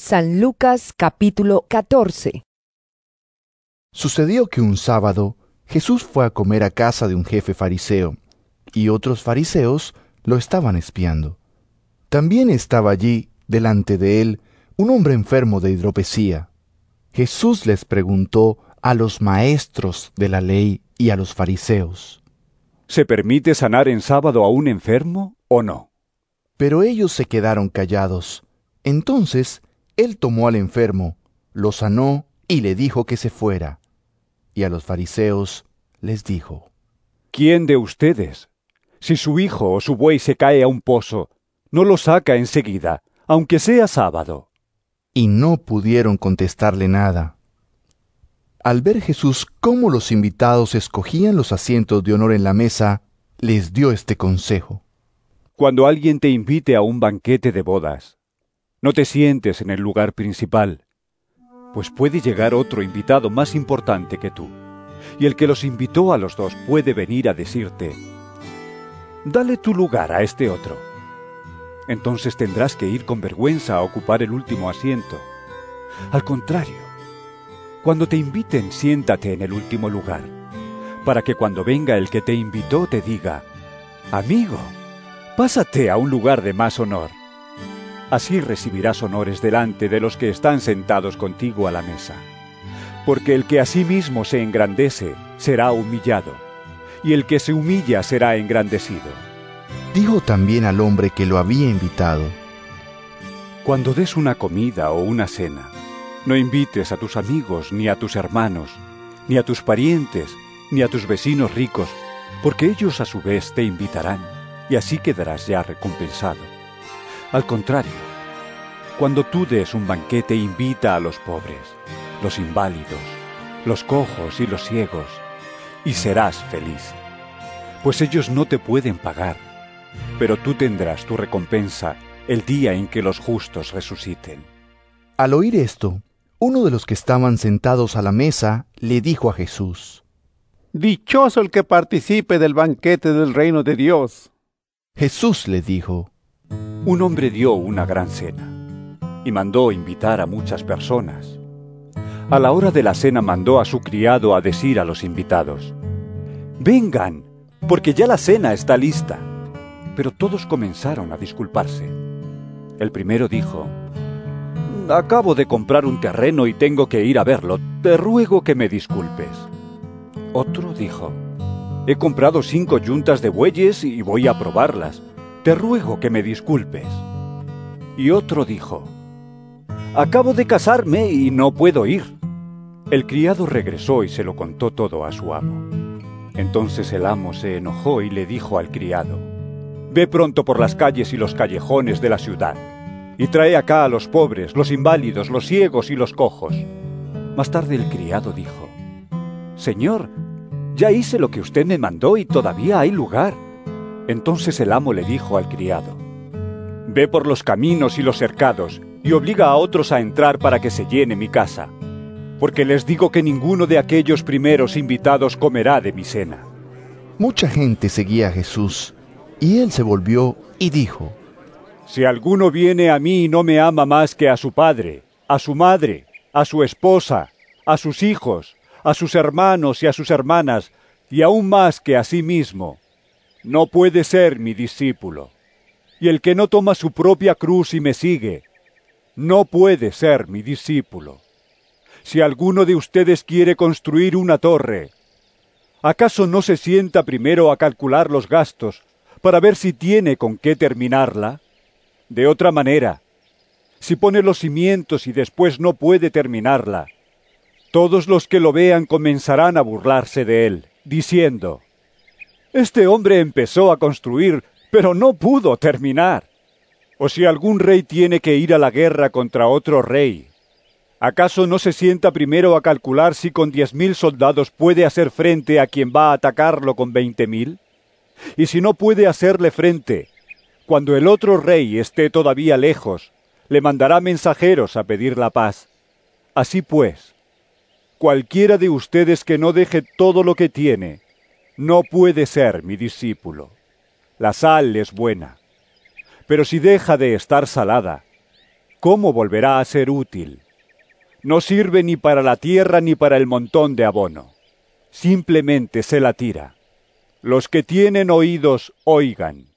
San Lucas capítulo 14. Sucedió que un sábado Jesús fue a comer a casa de un jefe fariseo, y otros fariseos lo estaban espiando. También estaba allí, delante de él, un hombre enfermo de hidropesía. Jesús les preguntó a los maestros de la ley y a los fariseos: ¿Se permite sanar en sábado a un enfermo o no? Pero ellos se quedaron callados. Entonces él tomó al enfermo, lo sanó y le dijo que se fuera. Y a los fariseos les dijo: ¿Quién de ustedes, si su hijo o su buey se cae a un pozo, no lo saca enseguida, aunque sea sábado? Y no pudieron contestarle nada. Al ver Jesús cómo los invitados escogían los asientos de honor en la mesa, les dio este consejo: Cuando alguien te invite a un banquete de bodas, no te sientes en el lugar principal, pues puede llegar otro invitado más importante que tú, y el que los invitó a los dos puede venir a decirte: dale tu lugar a este otro. Entonces tendrás que ir con vergüenza a ocupar el último asiento. Al contrario, cuando te inviten, siéntate en el último lugar, para que cuando venga el que te invitó te diga: amigo, pásate a un lugar de más honor. Así recibirás honores delante de los que están sentados contigo a la mesa. Porque el que a sí mismo se engrandece será humillado, y el que se humilla será engrandecido. Dijo también al hombre que lo había invitado: Cuando des una comida o una cena, no invites a tus amigos, ni a tus hermanos, ni a tus parientes, ni a tus vecinos ricos, porque ellos a su vez te invitarán, y así quedarás ya recompensado. Al contrario, cuando tú des un banquete, invita a los pobres, los inválidos, los cojos y los ciegos, y serás feliz. Pues ellos no te pueden pagar, pero tú tendrás tu recompensa el día en que los justos resuciten. Al oír esto, uno de los que estaban sentados a la mesa le dijo a Jesús: Dichoso el que participe del banquete del reino de Dios. Jesús le dijo: Un hombre dio una gran cena y mandó invitar a muchas personas. A la hora de la cena mandó a su criado a decir a los invitados: vengan, porque ya la cena está lista. Pero todos comenzaron a disculparse. El primero dijo: acabo de comprar un terreno y tengo que ir a verlo. Te ruego que me disculpes. Otro dijo: he comprado 5 yuntas de bueyes y voy a probarlas. Te ruego que me disculpes. Y otro dijo: acabo de casarme y no puedo ir. El criado regresó y se lo contó todo a su amo. Entonces el amo se enojó y le dijo al criado: ve pronto por las calles y los callejones de la ciudad, y trae acá a los pobres, los inválidos, los ciegos y los cojos. Más tarde el criado dijo: Señor, ya hice lo que usted me mandó y todavía hay lugar. Entonces el amo le dijo al criado: ve por los caminos y los cercados, y obliga a otros a entrar para que se llene mi casa. Porque les digo que ninguno de aquellos primeros invitados comerá de mi cena. Mucha gente seguía a Jesús, y él se volvió y dijo: si alguno viene a mí y no me ama más que a su padre, a su madre, a su esposa, a sus hijos, a sus hermanos y a sus hermanas, y aún más que a sí mismo, no puede ser mi discípulo. Y el que no toma su propia cruz y me sigue, no puede ser mi discípulo. Si alguno de ustedes quiere construir una torre, ¿acaso no se sienta primero a calcular los gastos para ver si tiene con qué terminarla? De otra manera, si pone los cimientos y después no puede terminarla, todos los que lo vean comenzarán a burlarse de él, diciendo: este hombre empezó a construir, pero no pudo terminar. O si algún rey tiene que ir a la guerra contra otro rey, ¿acaso no se sienta primero a calcular si con 10,000 soldados puede hacer frente a quien va a atacarlo con 20,000? Y si no puede hacerle frente, cuando el otro rey esté todavía lejos, le mandará mensajeros a pedir la paz. Así pues, cualquiera de ustedes que no deje todo lo que tiene, no puede ser mi discípulo. La sal es buena, pero si deja de estar salada, ¿cómo volverá a ser útil? No sirve ni para la tierra ni para el montón de abono. Simplemente se la tira. Los que tienen oídos, oigan.